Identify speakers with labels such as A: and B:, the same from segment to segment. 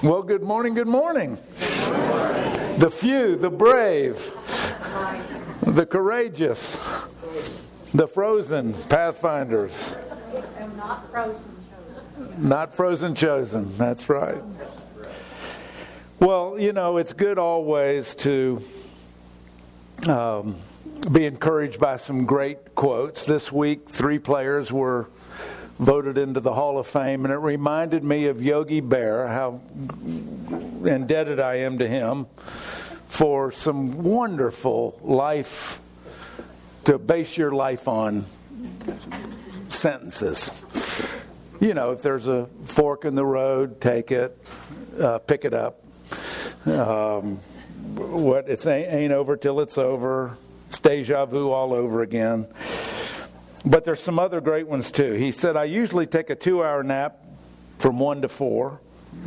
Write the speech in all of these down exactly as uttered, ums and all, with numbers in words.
A: Well, good morning, good morning. The few, the brave, the courageous, the frozen pathfinders.
B: And not frozen chosen.
A: Not frozen chosen, that's right. Well, you know, it's good always to um, be encouraged by some great quotes. This week, three players were voted into the Hall of Fame, and it reminded me of Yogi Berra, how indebted I am to him for some wonderful life, to base your life on sentences. You know, if there's a fork in the road, take it, uh, pick it up. Um, what it's ain't, ain't over till it's over. It's deja vu all over again. But there's some other great ones too. He said, I usually take a two-hour nap from one to four.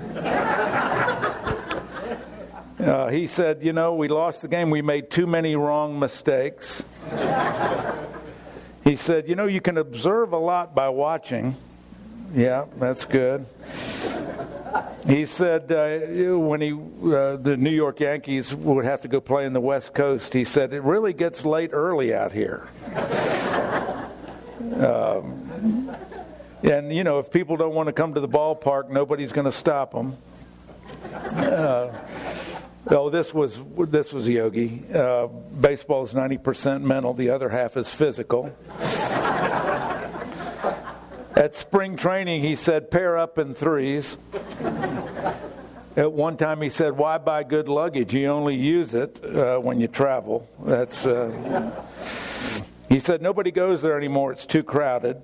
A: uh, he said, you know, we lost the game. We made too many wrong mistakes. He said, you know, you can observe a lot by watching. Yeah, that's good. He said uh, when he uh, the New York Yankees would have to go play in the West Coast, he said, it really gets late early out here. Um, and, you know, if people don't want to come to the ballpark, nobody's going to stop them. Uh, oh, this was this was Yogi. Uh, baseball is ninety percent mental. The other half is physical. At spring training, he said, pair up in threes. At one time, he said, why buy good luggage? You only use it uh, when you travel. That's... Uh, He said, nobody goes there anymore. It's too crowded.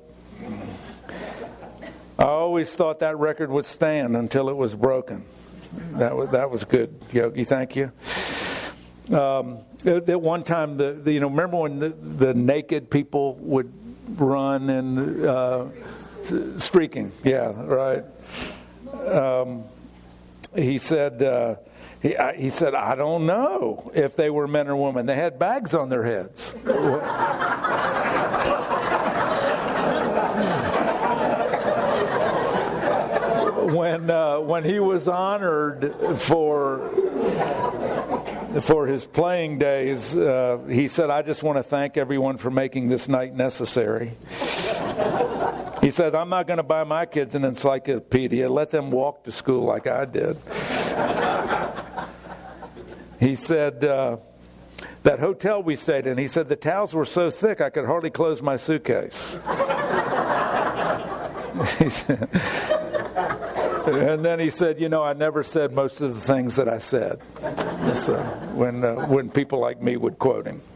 A: I always thought that record would stand until it was broken. That was that was good, Yogi. Thank you. Um, at, at one time, the, the you know, remember when the, the naked people would run and uh, streaking? Yeah, right. Um, he said. Uh, He, he said, I don't know if they were men or women. They had bags on their heads. when uh, when he was honored for for his playing days, uh, he said, I just want to thank everyone for making this night necessary. He said, I'm not going to buy my kids an encyclopedia. Let them walk to school like I did. He said, uh, that hotel we stayed in, he said, the towels were so thick I could hardly close my suitcase. He said, and then he said, you know, I never said most of the things that I said. So when, uh, when people like me would quote him.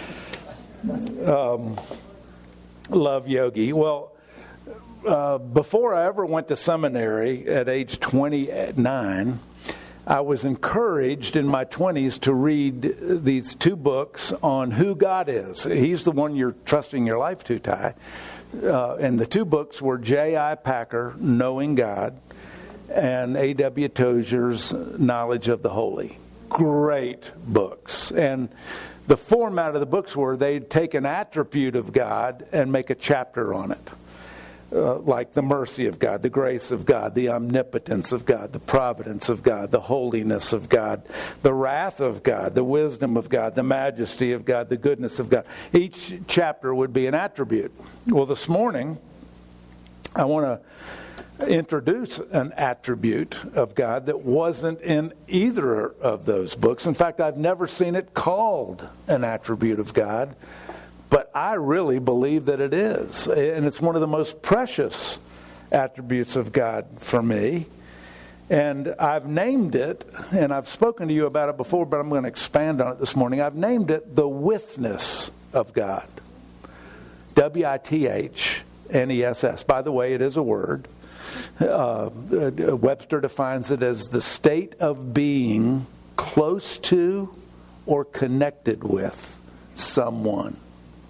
A: Um, love Yogi. Well, uh, before I ever went to seminary at age twenty-nine, I was encouraged in my twenties to read these two books on who God is. He's the one you're trusting your life to, Ty. Uh, and the two books were J I Packer, Knowing God, and A W Tozer's Knowledge of the Holy. Great books. And the format of the books were they'd take an attribute of God and make a chapter on it. Uh, like the mercy of God, the grace of God, the omnipotence of God, the providence of God, the holiness of God, the wrath of God, the wisdom of God, the majesty of God, the goodness of God. Each chapter would be an attribute. Well, this morning, I want to introduce an attribute of God that wasn't in either of those books. In fact, I've never seen it called an attribute of God. But I really believe that it is. And it's one of the most precious attributes of God for me. And I've named it, and I've spoken to you about it before, but I'm going to expand on it this morning. I've named it the withness of God. W I T H N E S S. By the way, it is a word. Uh, Webster defines it as the state of being close to or connected with someone.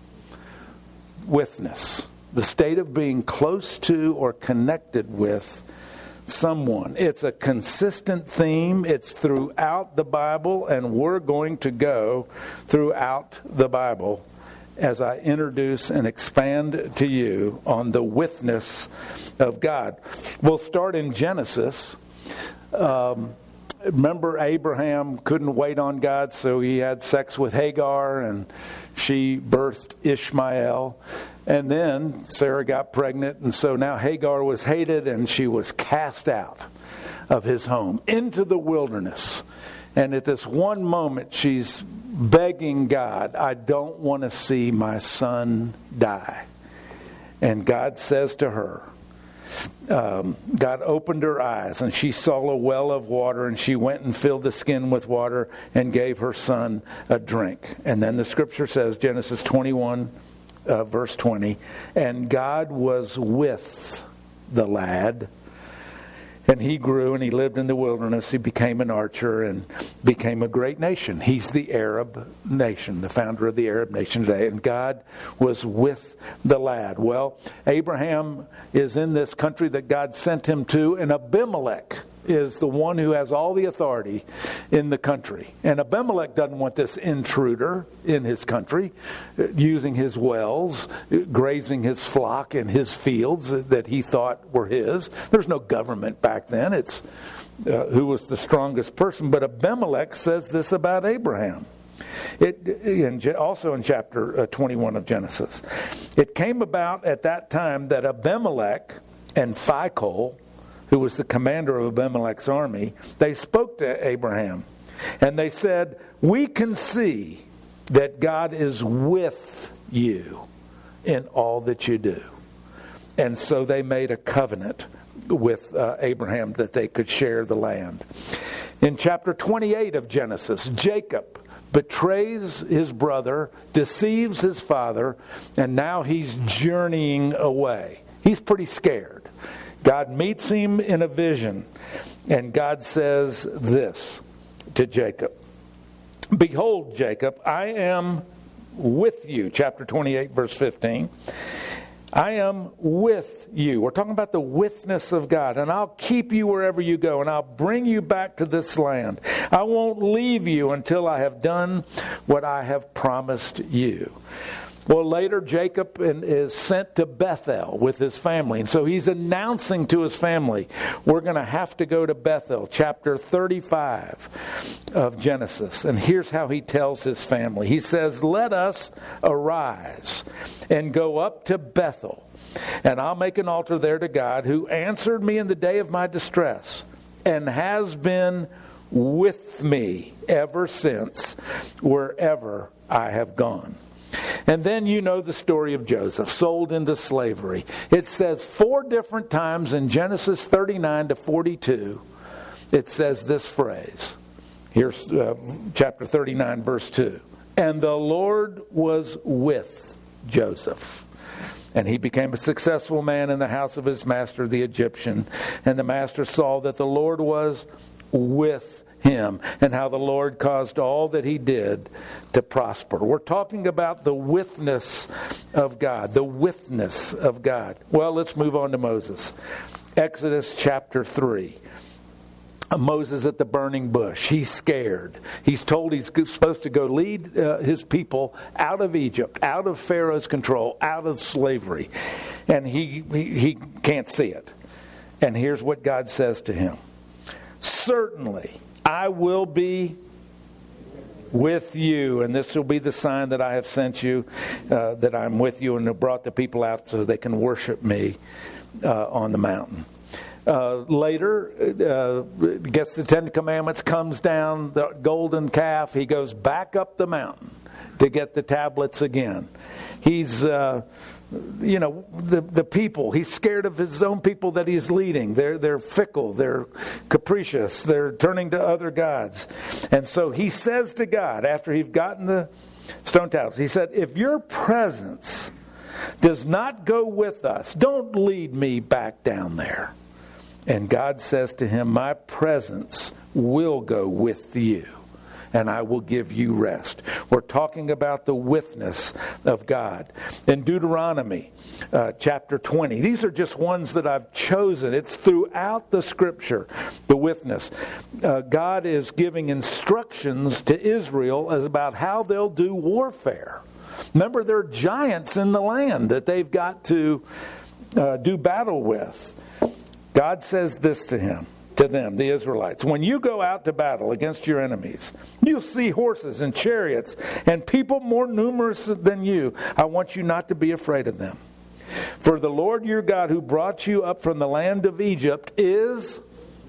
A: Witness, the state of being close to or connected with someone. It's a consistent theme. It's throughout the Bible, and we're going to go throughout the Bible as I introduce and expand to you on the witness of God. We'll start in Genesis. Um, remember, Abraham couldn't wait on God, so he had sex with Hagar, and she birthed Ishmael. And then Sarah got pregnant, and so now Hagar was hated, and she was cast out of his home into the wilderness. And at this one moment, she's begging God, I don't want to see my son die. And God says to her, um, God opened her eyes, and she saw a well of water, and she went and filled the skin with water and gave her son a drink. And then the scripture says, Genesis twenty-one, uh, verse twenty, and God was with the lad, and he grew, and he lived in the wilderness. He became an archer and became a great nation. He's the Arab nation, the founder of the Arab nation today. And God was with the lad. Well, Abraham is in this country that God sent him to, and Abimelech is the one who has all the authority in the country. And Abimelech doesn't want this intruder in his country, using his wells, grazing his flock in his fields that he thought were his. There's no government back then. It's uh, who was the strongest person. But Abimelech says this about Abraham. It, in, also in chapter twenty-one of Genesis. It came about at that time that Abimelech and Phicol, who was the commander of Abimelech's army, they spoke to Abraham. And they said, we can see that God is with you in all that you do. And so they made a covenant with uh, Abraham that they could share the land. In chapter twenty-eight of Genesis, Jacob betrays his brother, deceives his father, and now he's journeying away. He's pretty scared. God meets him in a vision, and God says this to Jacob. Behold, Jacob, I am with you. Chapter twenty-eight, verse fifteen. I am with you. We're talking about the witness of God. And I'll keep you wherever you go, and I'll bring you back to this land. I won't leave you until I have done what I have promised you. Well, later Jacob is sent to Bethel with his family. And so he's announcing to his family, we're going to have to go to Bethel, chapter thirty-five of Genesis. And here's how he tells his family. He says, let us arise and go up to Bethel, and I'll make an altar there to God, who answered me in the day of my distress and has been with me ever since wherever I have gone. And then you know the story of Joseph, sold into slavery. It says four different times in Genesis thirty-nine to forty-two, it says this phrase. Here's uh, chapter thirty-nine, verse two. And the Lord was with Joseph, and he became a successful man in the house of his master, the Egyptian. And the master saw that the Lord was with him, and how the Lord caused all that he did to prosper. We're talking about the witness of God, the witness of God. Well, let's move on to Moses. Exodus chapter three. Moses at the burning bush. He's scared. He's told he's supposed to go lead uh, his people out of Egypt, out of Pharaoh's control, out of slavery. And he, he, he can't see it. And here's what God says to him. Certainly, I will be with you, and this will be the sign that I have sent you, uh, that I'm with you, and have brought the people out so they can worship me uh, on the mountain. Uh, later, uh, gets the Ten Commandments, comes down, the golden calf. He goes back up the mountain to get the tablets again. He's... Uh, You know, the the people, he's scared of his own people that he's leading. They're they're fickle, they're capricious, they're turning to other gods. And so he says to God, after he's gotten the stone tablets, he said, if your presence does not go with us, don't lead me back down there. And God says to him, my presence will go with you, and I will give you rest. We're talking about the witness of God. In Deuteronomy uh, chapter twenty, these are just ones that I've chosen. It's throughout the scripture, the witness. Uh, God is giving instructions to Israel as about how they'll do warfare. Remember, there are giants in the land that they've got to uh, do battle with. God says this to him. to them, the Israelites, when you go out to battle against your enemies, you'll see horses and chariots and people more numerous than you. I want you not to be afraid of them. For the Lord your God who brought you up from the land of Egypt is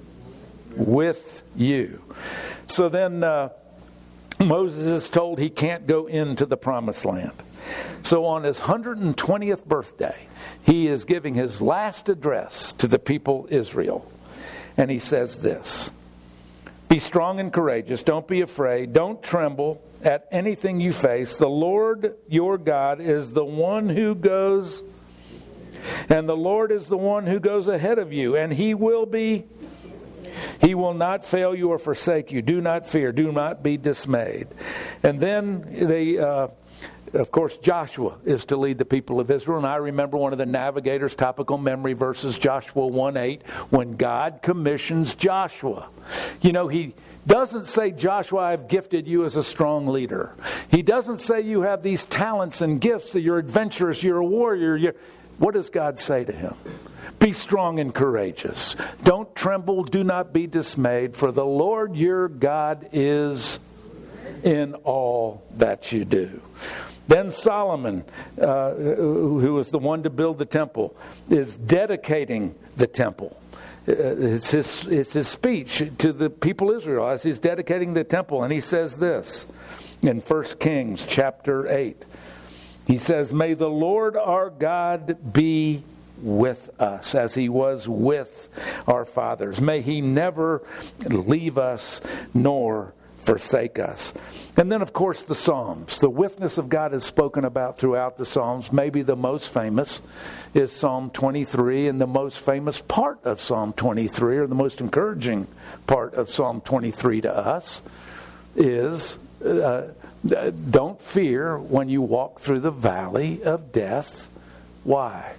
A: with you. So then uh, Moses is told he can't go into the promised land. So on his one hundred twentieth birthday, he is giving his last address to the people Israel. And he says this: be strong and courageous. Don't be afraid. Don't tremble at anything you face. The Lord your God is the one who goes, and the Lord is the one who goes ahead of you, and he will be, he will not fail you or forsake you. Do not fear. Do not be dismayed. And then they... Uh, Of course, Joshua is to lead the people of Israel. And I remember one of the Navigator's topical memory verses, Joshua one eight, when God commissions Joshua. You know, he doesn't say, Joshua, I've gifted you as a strong leader. He doesn't say you have these talents and gifts, that you're adventurous, you're a warrior. You're... What does God say to him? Be strong and courageous. Don't tremble, do not be dismayed, for the Lord your God is in all that you do. Then Solomon, uh, who was the one to build the temple, is dedicating the temple. Uh, it's his, it's his speech to the people of Israel as he's dedicating the temple. And he says this in First Kings chapter eight. He says, may the Lord our God be with us as he was with our fathers. May he never leave us nor forsake us. And then, of course, the Psalms. The witness of God is spoken about throughout the Psalms. Maybe the most famous is Psalm twenty-three, and the most famous part of Psalm twenty-three, or the most encouraging part of Psalm twenty-three to us, is uh, don't fear when you walk through the valley of death. Why?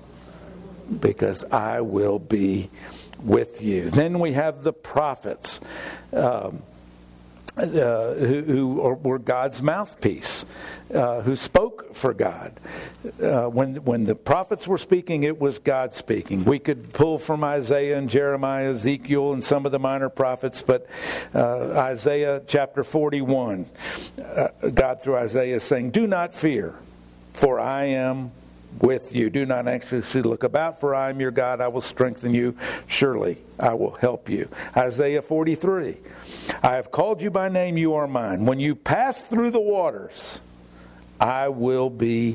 A: Because I will be with you. Then we have the prophets. Um, Uh, who, who were God's mouthpiece, uh, who spoke for God. Uh, when when the prophets were speaking, it was God speaking. We could pull from Isaiah and Jeremiah, Ezekiel, and some of the minor prophets, but uh, Isaiah chapter forty-one, uh, God through Isaiah is saying, do not fear, for I am with you. Do not anxiously look about, for I am your God. I will strengthen you. Surely I will help you. Isaiah forty-three. I have called you by name. You are mine. When you pass through the waters, I will be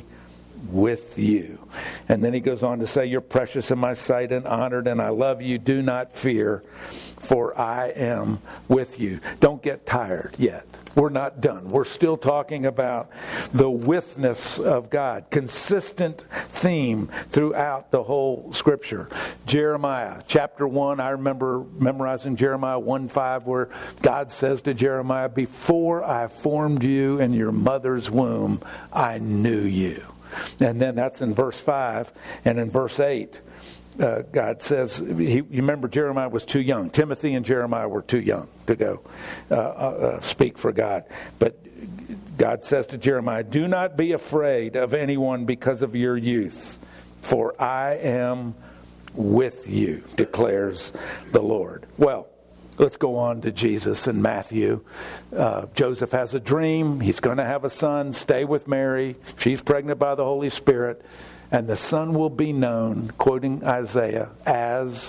A: with you. And then he goes on to say, you're precious in my sight and honored, and I love you. Do not fear, for I am with you. Don't get tired yet. We're not done. We're still talking about the witness of God. Consistent theme throughout the whole Scripture. Jeremiah chapter one, I remember memorizing Jeremiah one five, where God says to Jeremiah, before I formed you in your mother's womb, I knew you. And then that's in verse five. And in verse eight, Uh, God says, he, you remember Jeremiah was too young. Timothy and Jeremiah were too young to go uh, uh, speak for God. But God says to Jeremiah, do not be afraid of anyone because of your youth, for I am with you, declares the Lord. Well, let's go on to Jesus in Matthew. Uh, Joseph has a dream. He's going to have a son. Stay with Mary. She's pregnant by the Holy Spirit. And the son will be known, quoting Isaiah, as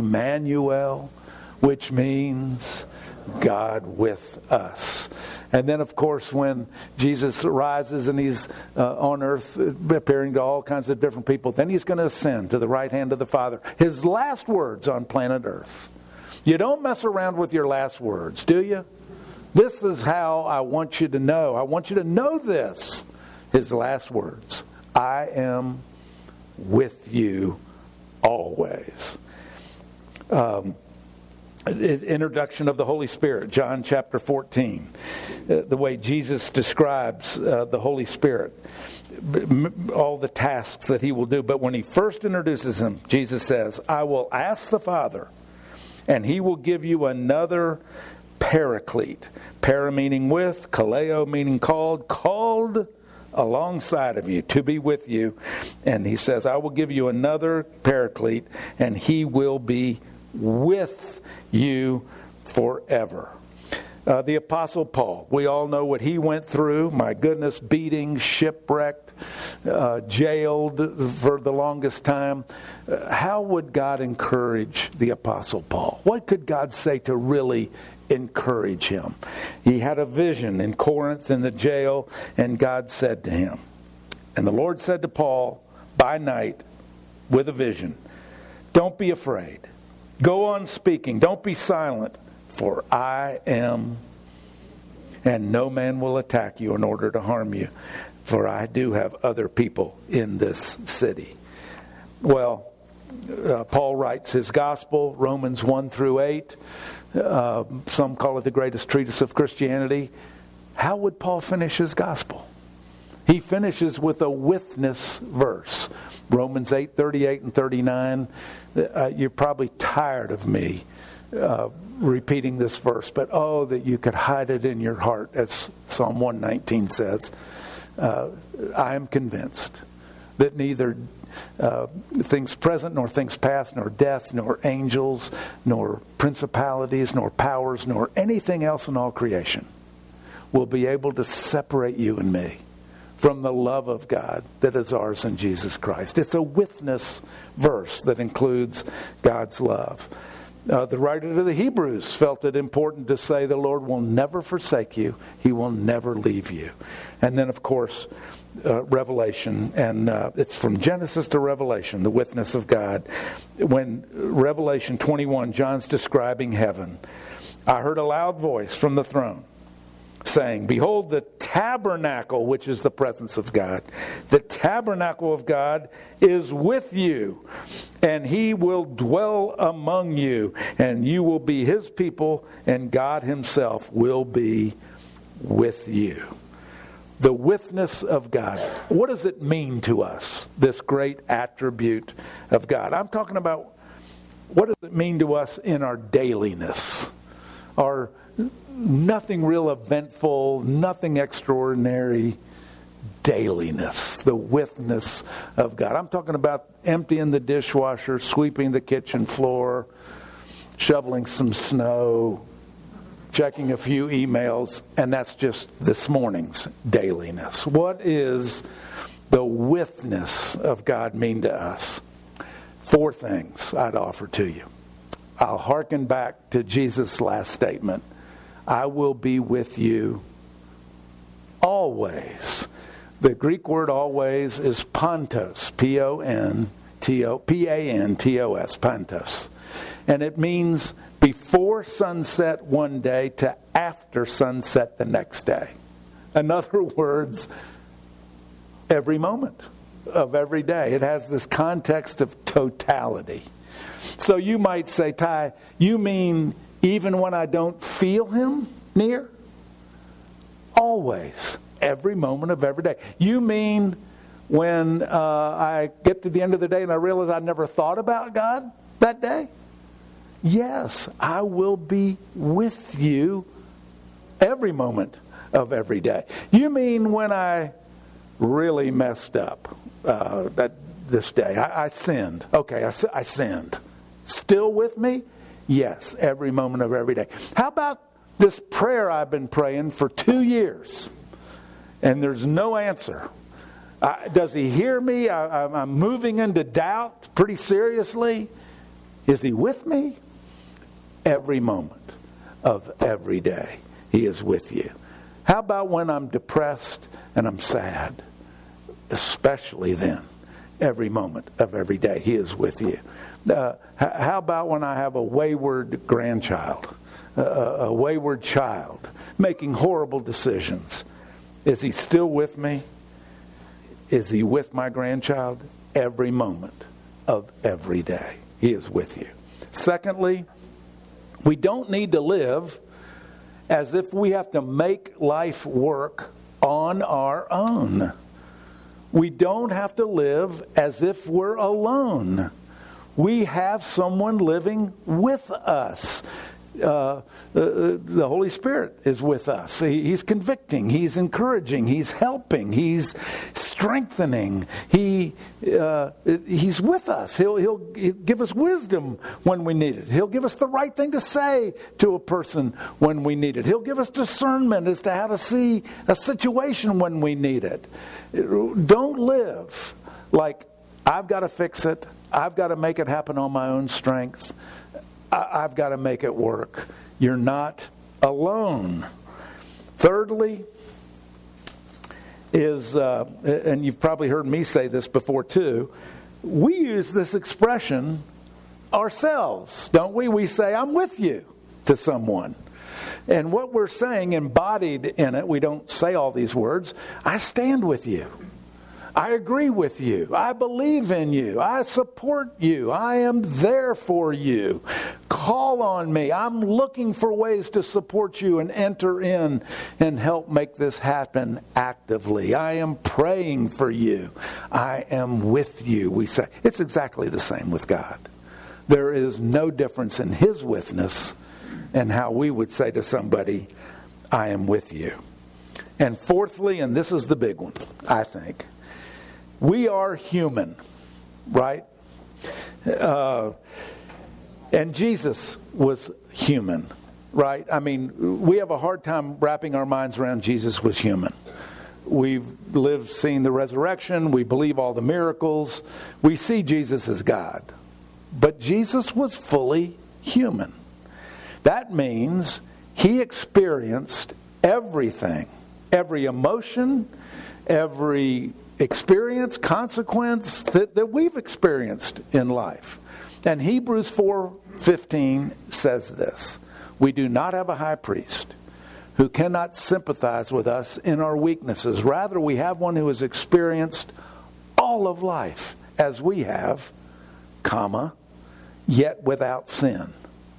A: Emmanuel, which means God with us. And then, of course, when Jesus rises and he's uh, on earth appearing to all kinds of different people, then he's going to ascend to the right hand of the Father. His last words on planet Earth. You don't mess around with your last words, do you? This is how I want you to know. I want you to know this. His last words. I am with you always. Um, introduction of the Holy Spirit, John chapter fourteen. Uh, the way Jesus describes uh, the Holy Spirit, all the tasks that he will do. But when he first introduces him, Jesus says, I will ask the Father, and he will give you another paraclete. Para meaning with, kaleo meaning called, called alongside of you, to be with you. And he says, I will give you another paraclete, and he will be with you forever. Uh, the Apostle Paul, we all know what he went through. My goodness, beating, shipwrecked, uh, jailed for the longest time. Uh, how would God encourage the Apostle Paul? What could God say to really encourage him? He had a vision in Corinth in the jail, and God said to him, and the Lord said to Paul by night with a vision, don't be afraid. Go on speaking. Don't be silent. For I am, and no man will attack you in order to harm you. For I do have other people in this city. Well, uh, Paul writes his gospel, Romans one through eight. Uh, some call it the greatest treatise of Christianity. How would Paul finish his gospel? He finishes with a witness verse. Romans eight, thirty-eight and thirty-nine. Uh, you're probably tired of me uh, repeating this verse, but oh, that you could hide it in your heart, as Psalm one nineteen says. Uh, I am convinced that neither uh, things present, nor things past, nor death, nor angels, nor principalities, nor powers, nor anything else in all creation will be able to separate you and me from the love of God that is ours in Jesus Christ. It's a witness verse that includes God's love. Uh, the writer to the Hebrews felt it important to say the Lord will never forsake you. He will never leave you. And then, of course, uh, Revelation, and uh, it's from Genesis to Revelation, the witness of God. When Revelation twenty-one, John's describing heaven, I heard a loud voice from the throne saying, behold, the tabernacle, which is the presence of God, the tabernacle of God is with you, and he will dwell among you, and you will be his people, and God himself will be with you. The witness of God. What does it mean to us, this great attribute of God? I'm talking about what does it mean to us in our dailiness, our nothing real eventful, nothing extraordinary dailiness, the witness of God. I'm talking about emptying the dishwasher, sweeping the kitchen floor, shoveling some snow, checking a few emails, and that's just this morning's dailiness. What is the witness of God mean to us? Four things I'd offer to you. I'll hearken back to Jesus' last statement. I will be with you always. The Greek word always is pantos, P O N T O P A N T O S, pantos. And it means before sunset one day to after sunset the next day. In other words, every moment of every day. It has this context of totality. So you might say, Ty, you mean even when I don't feel him near? Always. Every moment of every day. You mean when uh, I get to the end of the day and I realize I never thought about God that day? Yes, I will be with you every moment of every day. You mean when I really messed up uh, that this day? I, I sinned. Okay, I, I sinned. Still with me? Yes, every moment of every day. How about this prayer I've been praying for two years and there's no answer? Uh, does he hear me? I, I'm moving into doubt pretty seriously. Is he with me? Every moment of every day, he is with you. How about when I'm depressed and I'm sad? Especially then, every moment of every day, he is with you. Uh, how about when I have a wayward grandchild, a, a wayward child, making horrible decisions? Is he still with me? Is he with my grandchild? Every moment of every day, he is with you. Secondly, we don't need to live as if we have to make life work on our own. We don't have to live as if we're alone. We have someone living with us. uh, the, the Holy Spirit is with us. He, he's convicting. He's encouraging. He's helping. He's strengthening. He uh, He's with us. He'll, he'll, he'll give us wisdom when we need it. He'll give us the right thing to say to a person when we need it. He'll give us discernment as to how to see a situation when we need it. Don't live like, I've got to fix it. I've got to make it happen on my own strength. I, I've got to make it work. You're not alone. Thirdly, is, uh, and you've probably heard me say this before too, we use this expression ourselves, don't we? We say, I'm with you to someone. And what we're saying embodied in it, we don't say all these words, I stand with you. I agree with you. I believe in you. I support you. I am there for you. Call on me. I'm looking for ways to support you and enter in and help make this happen actively. I am praying for you. I am with you. We say it's exactly the same with God. There is no difference in His witness and how we would say to somebody, I am with you. And fourthly, and this is the big one, I think, we are human, right? Uh, and Jesus was human, right? I mean, we have a hard time wrapping our minds around Jesus was human. We've lived seeing the resurrection. We believe all the miracles. We see Jesus as God. But Jesus was fully human. That means He experienced everything, every emotion, every experience, consequence that, that we've experienced in life. And Hebrews four fifteen says this, we do not have a high priest who cannot sympathize with us in our weaknesses. Rather, we have one who has experienced all of life as we have, comma, yet without sin.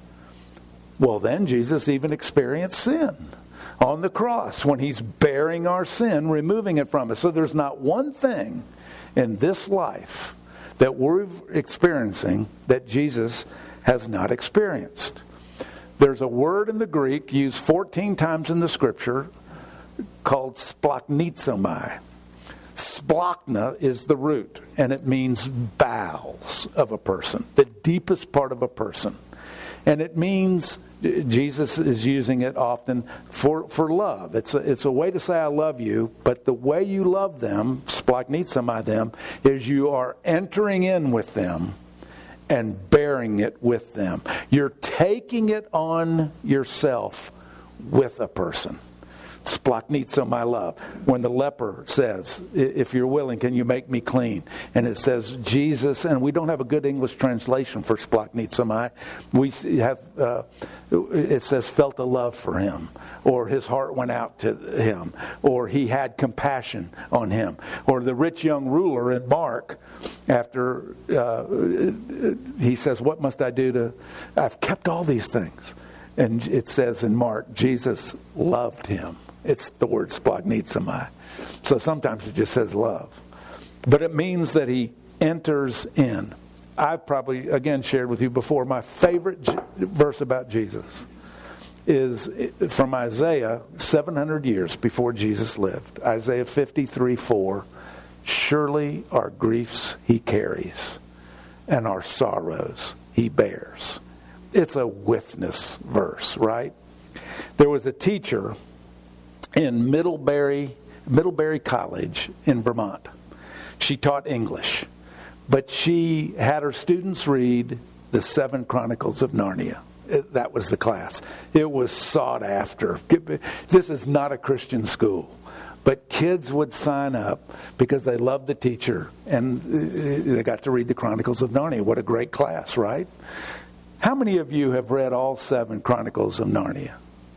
A: Well, then Jesus even experienced sin on the cross when He's bearing our sin, removing it from us. So there's not one thing in this life that we're experiencing that Jesus has not experienced. There's a word in the Greek used fourteen times in the Scripture called splachnizomai. Splachna is the root, and it means bowels of a person, the deepest part of a person. And it means, Jesus is using it often for, for love. It's a, it's a way to say I love you, but the way you love them, splachnizomai them, is you are entering in with them and bearing it with them. You're taking it on yourself with a person. Splachnizomai love. When the leper says, if you're willing, can you make me clean? And it says Jesus, and we don't have a good English translation for splachnizomai. We have, uh, it says felt a love for him, or his heart went out to him, or he had compassion on him. Or the rich young ruler in Mark, after uh, he says, what must I do to, I've kept all these things. And it says in Mark, Jesus loved him. It's the word splachnizomai. So sometimes it just says love. But it means that he enters in. I've probably, again, shared with you before, my favorite J- verse about Jesus is from Isaiah seven hundred years before Jesus lived. Isaiah fifty-three four. Surely our griefs he carries, and our sorrows he bears. It's a witness verse, right? There was a teacher in Middlebury, Middlebury College in Vermont. She taught English, but she had her students read the Seven Chronicles of Narnia. It, that was the class. It was sought after. This is not a Christian school, but kids would sign up because they loved the teacher, and they got to read the Chronicles of Narnia. What a great class, right? How many of you have read all seven Chronicles of Narnia?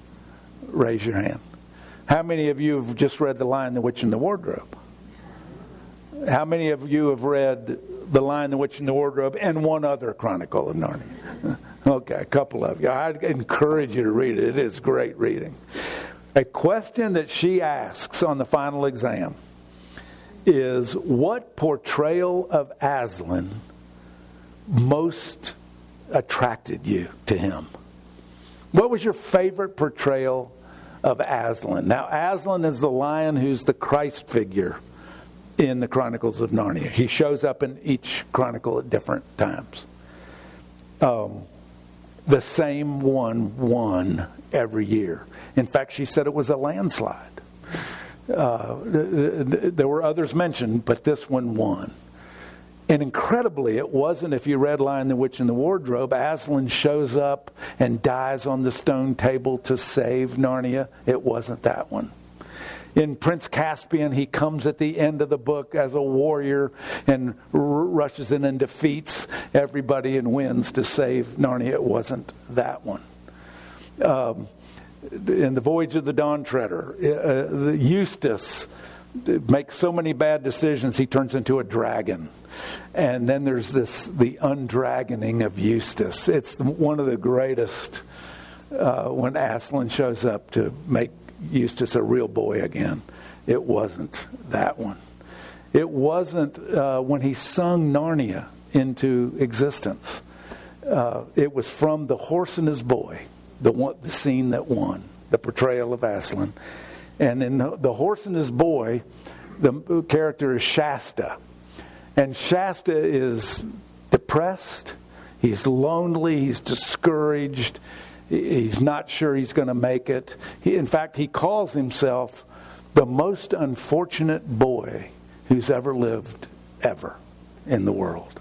A: Raise your hand. How many of you have just read The Lion, the Witch, and the Wardrobe? How many of you have read The Lion, the Witch, and the Wardrobe and one other Chronicle of Narnia? Okay, a couple of you. I'd encourage you to read it. It is great reading. A question that she asks on the final exam is, what portrayal of Aslan most attracted you to him? What was your favorite portrayal of Aslan? Now, Aslan is the lion who's the Christ figure in the Chronicles of Narnia. He shows up in each chronicle at different times. Um, the same one won every year. In fact, she said it was a landslide. Uh, there were others mentioned, but this one won. And incredibly, it wasn't, if you read Lion, the Witch, and the Wardrobe, Aslan shows up and dies on the stone table to save Narnia. It wasn't that one. In Prince Caspian, he comes at the end of the book as a warrior and r- rushes in and defeats everybody and wins to save Narnia. It wasn't that one. Um, in The Voyage of the Dawn Treader, uh, Eustace makes so many bad decisions, he turns into a dragon. And then there's this, the undragoning of Eustace. It's one of the greatest uh, when Aslan shows up to make Eustace a real boy again. It wasn't that one. It wasn't uh, when he sung Narnia into existence. Uh, it was from The Horse and His Boy, the one, the scene that won, the portrayal of Aslan. And in The Horse and His Boy, the character is Shasta. And Shasta is depressed, he's lonely, he's discouraged, he's not sure he's going to make it. He, in fact, he calls himself the most unfortunate boy who's ever lived, ever, in the world.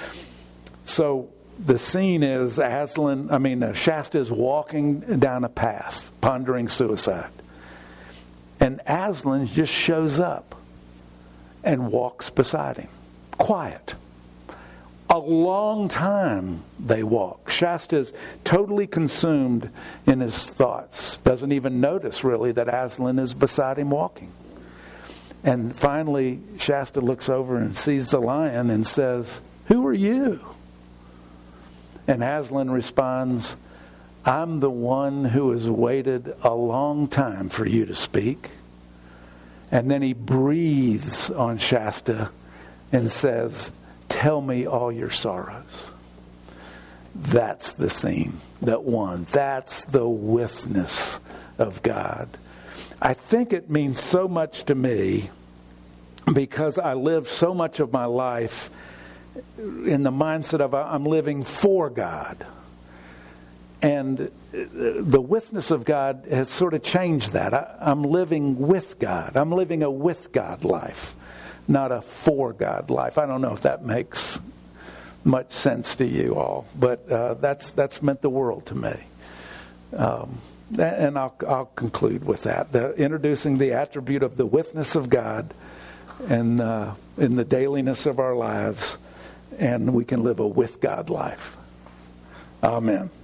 A: So the scene is Aslan, I mean, uh, Shasta is walking down a path, pondering suicide. And Aslan just shows up and walks beside him. Quiet. A long time they walk. Shasta is totally consumed in his thoughts. Doesn't even notice really that Aslan is beside him walking. And finally Shasta looks over and sees the lion and says, "Who are you?" And Aslan responds, "I'm the one who has waited a long time for you to speak." And then he breathes on Shasta and says, "Tell me all your sorrows." That's the scene that won. That's the witness of God. I think it means so much to me because I live so much of my life in the mindset of I'm living for God. And the witness of God has sort of changed that. I, I'm living with God. I'm living a with God life, not a for God life. I don't know if that makes much sense to you all, but uh, that's that's meant the world to me. Um, and I'll, I'll conclude with that, the, introducing the attribute of the witness of God and uh, in the dailiness of our lives, and we can live a with God life. Amen.